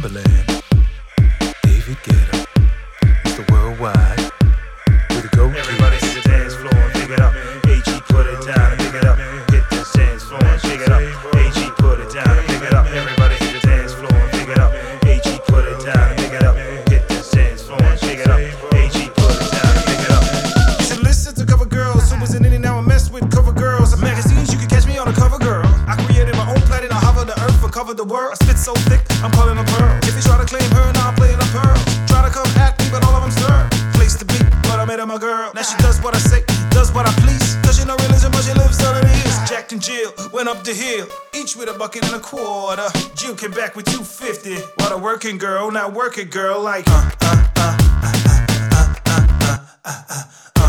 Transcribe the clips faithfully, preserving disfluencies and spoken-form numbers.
Timberland, David Guetta, Mister Worldwide, with a go. Everybody hit the dance floor and pick it up. A G put it down and pick it up. Hit the dance floor and pick it up. A G put it down and pick it up. Everybody hit the dance floor and pick it up. A G put it down and pick it up. Hit the dance floor and pick it up. A G put it down and pick it up. You should listen to Cover Girls. Who was in it now and mess with Cover Girls. Magazines, you can catch me on a Cover Girl. I created my own planet. I hover the earth and cover the world. I spit so thick, I'm calling a pearl. If you try to claim her, now I'm playing a pearl. Try to come at me, but all of them stir. Place to be, but I made her my girl. Now she does what I say, does what I please. Cause she no religion, but she lives all it is. Jack and Jill went up the hill, each with a bucket and a quarter. Jill came back with two fifty. What a working girl, not working girl, like uh, uh, uh, uh, uh, uh, uh, uh, uh,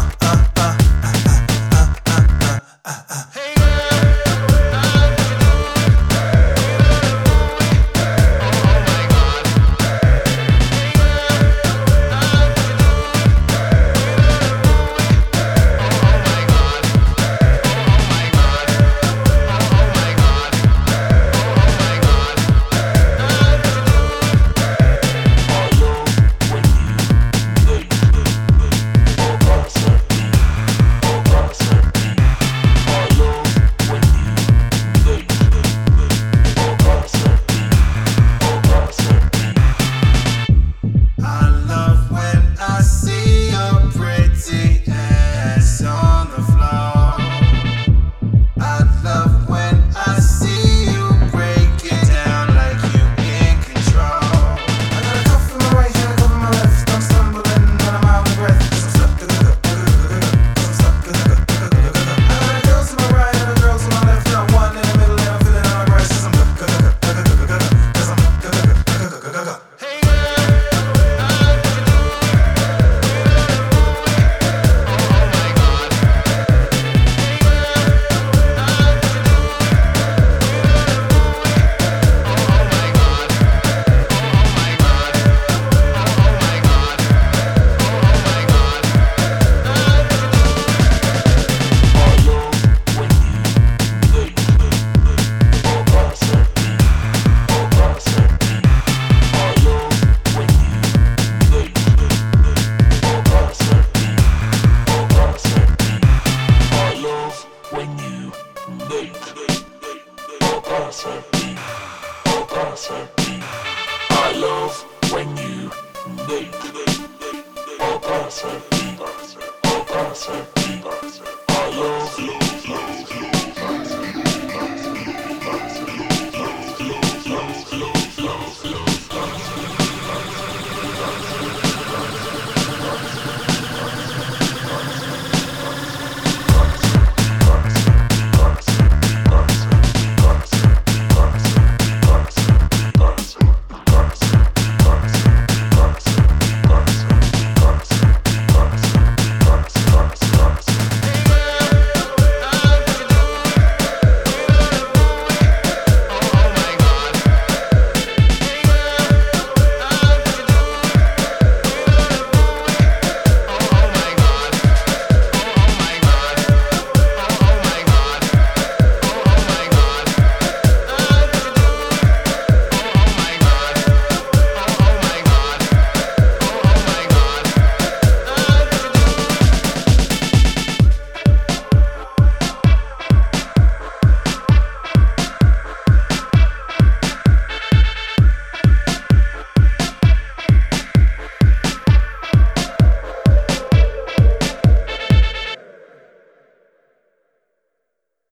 I love when you make or pass her, or pass her, I love